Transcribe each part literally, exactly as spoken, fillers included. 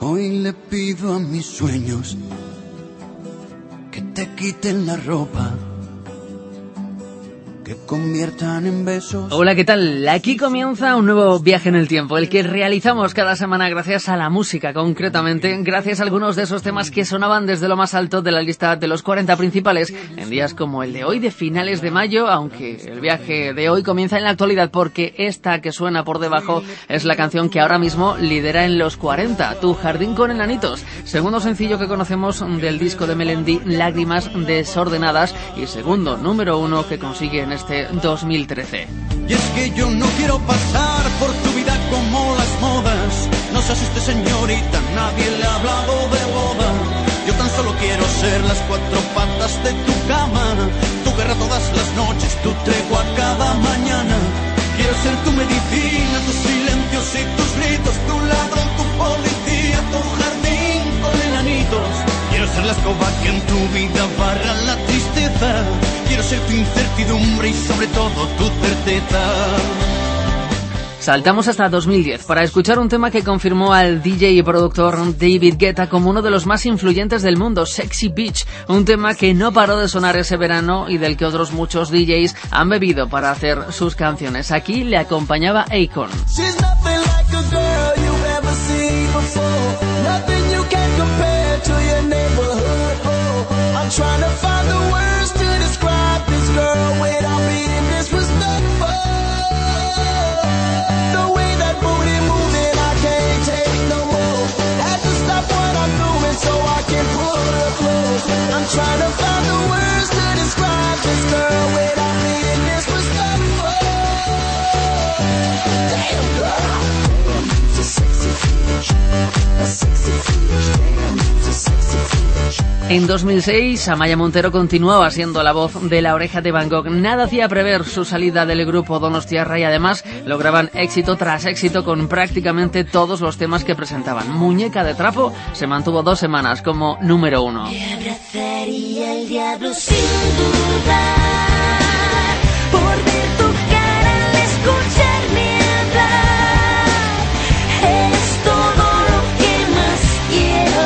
Hoy le pido a mis sueños que te quiten la ropa, que conviertan en besos. Hola, ¿qué tal? Aquí comienza un nuevo viaje en el tiempo, el que realizamos cada semana gracias a la música, concretamente gracias a algunos de esos temas que sonaban desde lo más alto de la lista de los cuarenta principales en días como el de hoy, de finales de mayo, aunque el viaje de hoy comienza en la actualidad porque esta que suena por debajo es la canción que ahora mismo lidera en los cuarenta, Tu jardín con enanitos, segundo sencillo que conocemos del disco de Melendi, Lágrimas desordenadas, y segundo número uno que consigue en este dos mil trece. Y es que yo no quiero pasar por tu vida como las modas. No se asuste, señorita, nadie le ha hablado de boda. Yo tan solo quiero ser las cuatro patas de tu cama, tu guerra todas las noches, tu tregua cada mañana. Quiero ser tu medicina, tus silencios y tus gritos, tu ladrón, tu policía, tu jardín con enanitos. Quiero ser la escoba que en tu vida barra la tristeza. Quiero ser tu incertidumbre y sobre todo tu certeza. Saltamos hasta dos mil diez para escuchar un tema que confirmó al D J y productor David Guetta como uno de los más influyentes del mundo, Sexy Beach, un tema que no paró de sonar ese verano y del que otros muchos D Js han bebido para hacer sus canciones. Aquí le acompañaba Akon. Girl, without being disrespectful, the way that booty moving, I can't take no more. Had to stop what I'm doing so I can pull her close. I'm trying to find the words to describe this girl without being disrespectful. Damn girl, damn, she's a sexy bitch, a sexy bitch, damn, she's a sexy bitch. En dos mil seis, Amaya Montero continuaba siendo la voz de La Oreja de Van Gogh. Nada hacía prever su salida del grupo Donostiarra y además lograban éxito tras éxito con prácticamente todos los temas que presentaban. Muñeca de Trapo se mantuvo dos semanas como número uno. Te abrazaría el diablo sin dudar, por ver tu cara al escucharme hablar. Es todo lo que más quiero,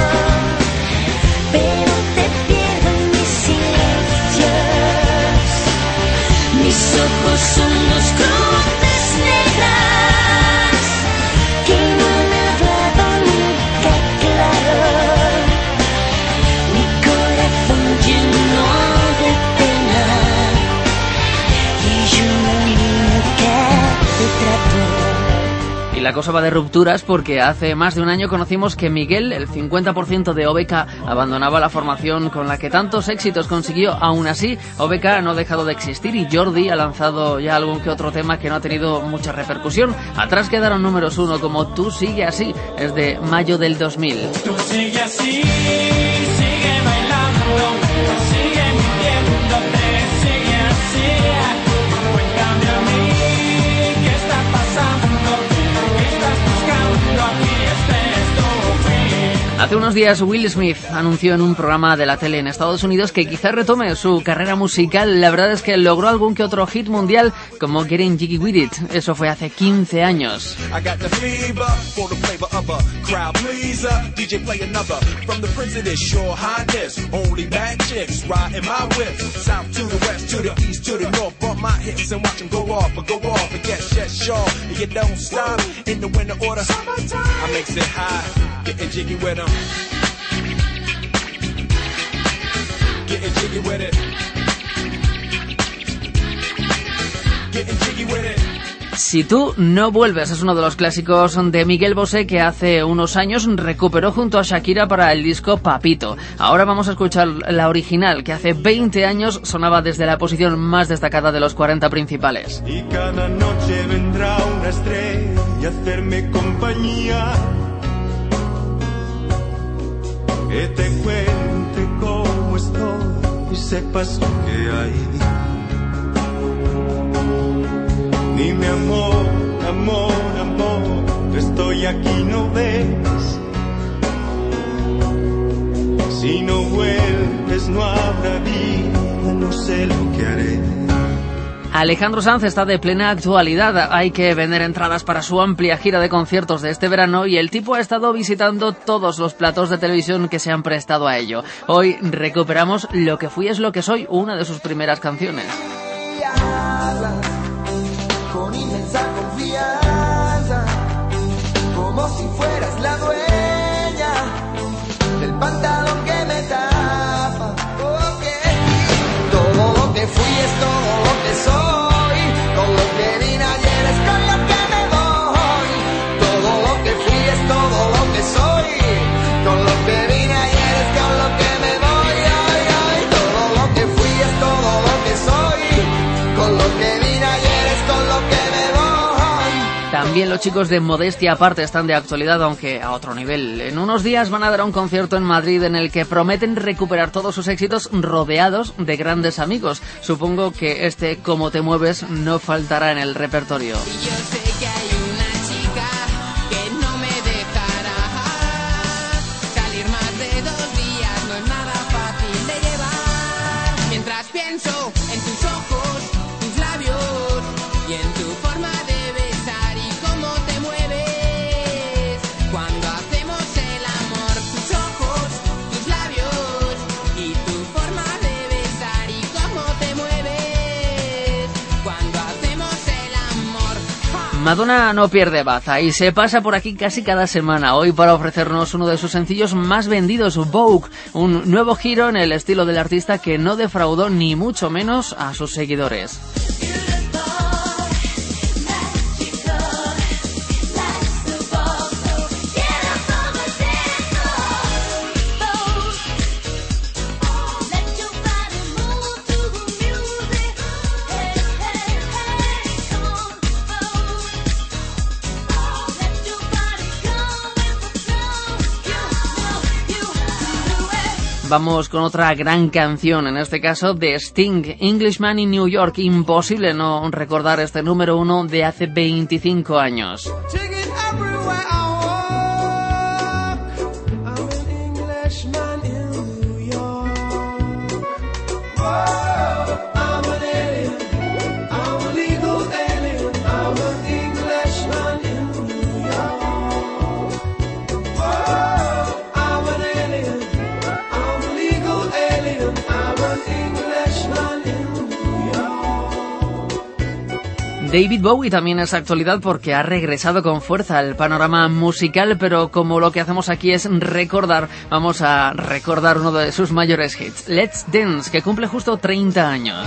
pero te pierdo en mis silencios. Mis ojos son dos cruces negras que no me han hablado nunca claro. Mi corazón lleno de pena y yo nunca te trato. Y la cosa va de rupturas porque hace más de un año conocimos que Miguel, el cincuenta por ciento de O B K, abandonaba la formación con la que tantos éxitos consiguió. Aún así, O B K no ha dejado de existir y Jordi ha lanzado ya algún que otro tema que no ha tenido mucha repercusión. Atrás quedaron números uno como Tú sigue así, es de mayo del dos mil. Tú sigue así, sigue bailando, sigue mintiéndote, sigue así. Cuéntame a mí, ¿qué está pasando? ¿Qué estás buscando? Aquí estés tú, fin. Hace unos días Will Smith anunció en un programa de la tele en Estados Unidos que quizás retome su carrera musical. La verdad es que logró algún que otro hit mundial como Getting Jiggy With It. Eso fue hace quince años. I got the fever for the flavor of a crowd pleaser. D J play another from the prince of this your highness. Only bad chicks riding my whip. South to the west, to the east, to the north. Bump my hips and watch them go off, but go off and get shit sure. And you don't stop in the winter order. I makes it high, getting jiggy with them. Getting jiggy with it. Getting jiggy with it. Si tú no vuelves es uno de los clásicos de Miguel Bosé que hace unos años recuperó junto a Shakira para el disco Papito. Ahora vamos a escuchar la original que hace veinte años sonaba desde la posición más destacada de los cuarenta principales. Y cada noche vendrá una estrella a hacerme compañía, que te cuente cómo estoy y sepas lo que hay. Dime amor, amor, amor, estoy aquí, ¿no ves? Si no vuelves no habrá vida, no sé lo que haré. Alejandro Sanz está de plena actualidad. Hay que vender entradas para su amplia gira de conciertos de este verano y el tipo ha estado visitando todos los platos de televisión que se han prestado a ello. Hoy recuperamos Lo que fui es lo que soy, una de sus primeras canciones. Con inmensa confianza, como si fueras la dueña del pantalón que me tapa. Okay. Todo lo que fui es todo lo que soy, todo lo que vine ayer es con lo que me voy. Todo lo que fui es todo lo que soy, con lo que vine ayer es con lo que me voy. Ay, ay. Todo lo que fui es todo lo que soy, con lo que vine ayer es con lo que me voy. También los chicos de Modestia Aparte están de actualidad, aunque a otro nivel. En unos días van a dar un concierto en Madrid en el que prometen recuperar todos sus éxitos rodeados de grandes amigos. Supongo que este Cómo te mueves no faltará en el repertorio. Y yo sé que hay una chica que no me dejará salir más de dos días, no es nada fácil de llevar. Mientras pienso en tus ojos, tus labios y en tu forma de besar y cómo te mueves cuando hacemos el amor. Tus ojos, tus labios y tu forma de besar y cómo te mueves cuando hacemos el amor. ¡Ja! Madonna no pierde baza y se pasa por aquí casi cada semana, hoy para ofrecernos uno de sus sencillos más vendidos, Vogue, un nuevo giro en el estilo del artista que no defraudó ni mucho menos a sus seguidores. Vamos con otra gran canción, en este caso de Sting, Englishman in New York. Imposible no recordar este número uno de hace veinticinco años. David Bowie también es actualidad porque ha regresado con fuerza al panorama musical, pero como lo que hacemos aquí es recordar, vamos a recordar uno de sus mayores hits, Let's Dance, que cumple justo treinta años.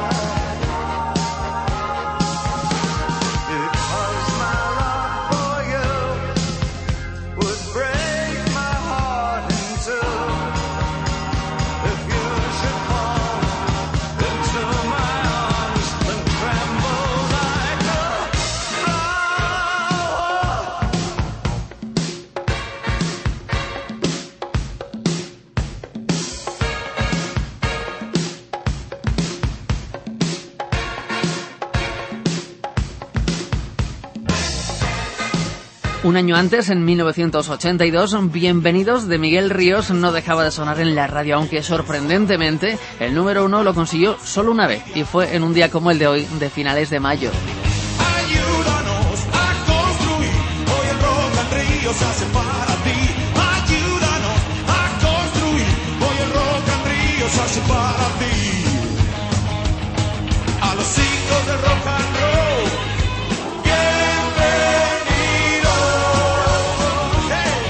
Un año antes, en mil novecientos ochenta y dos, Bienvenidos de Miguel Ríos no dejaba de sonar en la radio, aunque sorprendentemente el número uno lo consiguió solo una vez, y fue en un día como el de hoy, de finales de mayo. Ayúdanos a construir, hoy el rock and río se hace para ti. Ayúdanos a construir, hoy el rock and río se hace para ti. A los hijos del rock and roll, bienvenidos. Hey.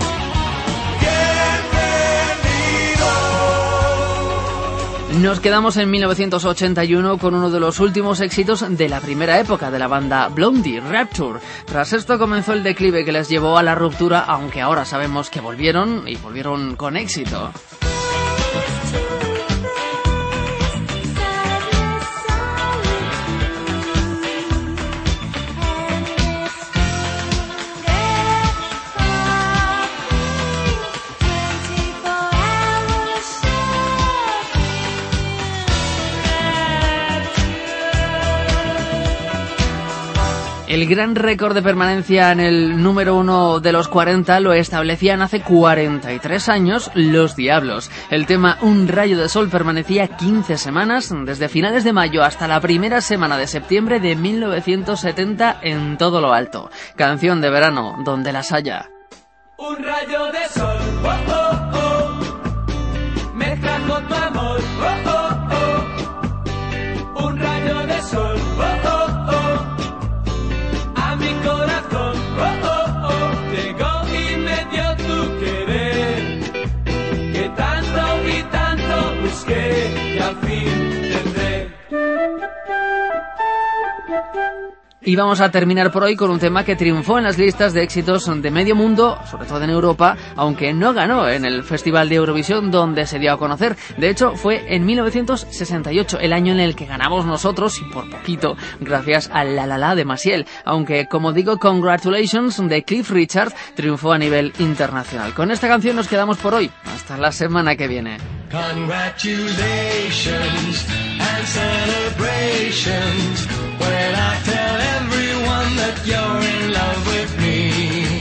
Bienvenidos. Nos quedamos en mil novecientos ochenta y uno con uno de los últimos éxitos de la primera época de la banda Blondie, Rapture. Tras esto comenzó el declive que les llevó a la ruptura, aunque ahora sabemos que volvieron y volvieron con éxito. El gran récord de permanencia en el número uno de los cuarenta lo establecían hace cuarenta y tres años Los Diablos. El tema Un rayo de sol permanecía quince semanas, desde finales de mayo hasta la primera semana de septiembre de mil novecientos setenta en todo lo alto. Canción de verano, donde las haya. Un rayo de sol, oh, oh, oh, mezcla con tu amor, oh, oh, oh. Un rayo de sol, oh, oh, oh, a mi corazón, oh, oh, oh. Llegó y me dio tu querer, que tanto y tanto busqué y al fin tendré. Y vamos a terminar por hoy con un tema que triunfó en las listas de éxitos de medio mundo, sobre todo en Europa, aunque no ganó en el Festival de Eurovisión donde se dio a conocer. De hecho, fue en mil novecientos sesenta y ocho, el año en el que ganamos nosotros, y por poquito, gracias a La La La de Maciel. Aunque, como digo, Congratulations de Cliff Richard triunfó a nivel internacional. Con esta canción nos quedamos por hoy. Hasta la semana que viene. Congratulations and celebrations when I tell everyone that you're in love with me.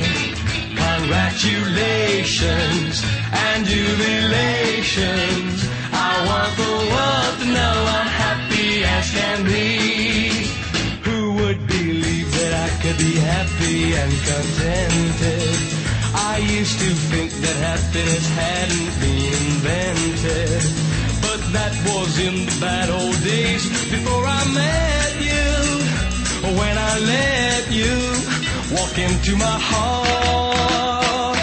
Congratulations and jubilations. I want the world to know I'm happy as can be. Who would believe that I could be happy and contented? I used to think that happiness hadn't been invented, but that was in the bad old days before I met you. When I let you walk into my heart.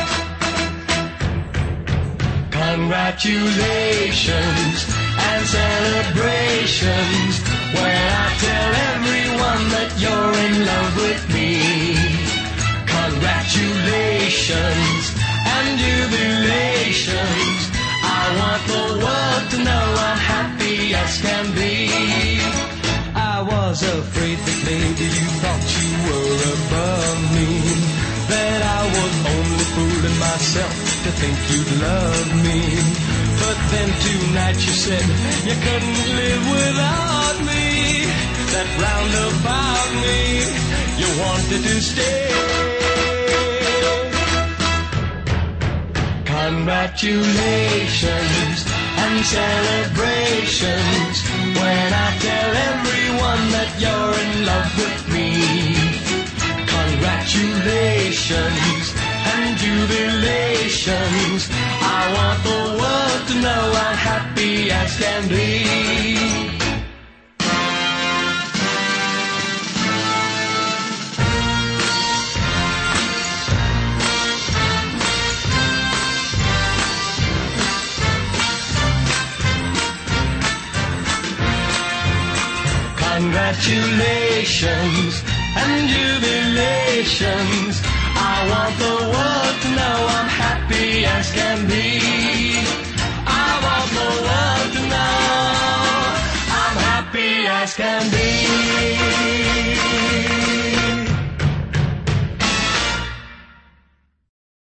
Congratulations and celebrations when I tell everyone that you're in love with me. Congratulations and jubilations. I want the world to know I'm happy as can be. I was afraid that maybe you thought you were above me, that I was only fooling myself to think you'd love me. But then tonight you said you couldn't live without me, that round about me you wanted to stay. Congratulations and celebrations when I tell everyone that you're in love with me. Congratulations and jubilations. I want the world to know I'm happy as can be. Congratulations and jubilations. I want the world to know I'm happy as can be. I want the world to know I'm happy as can be.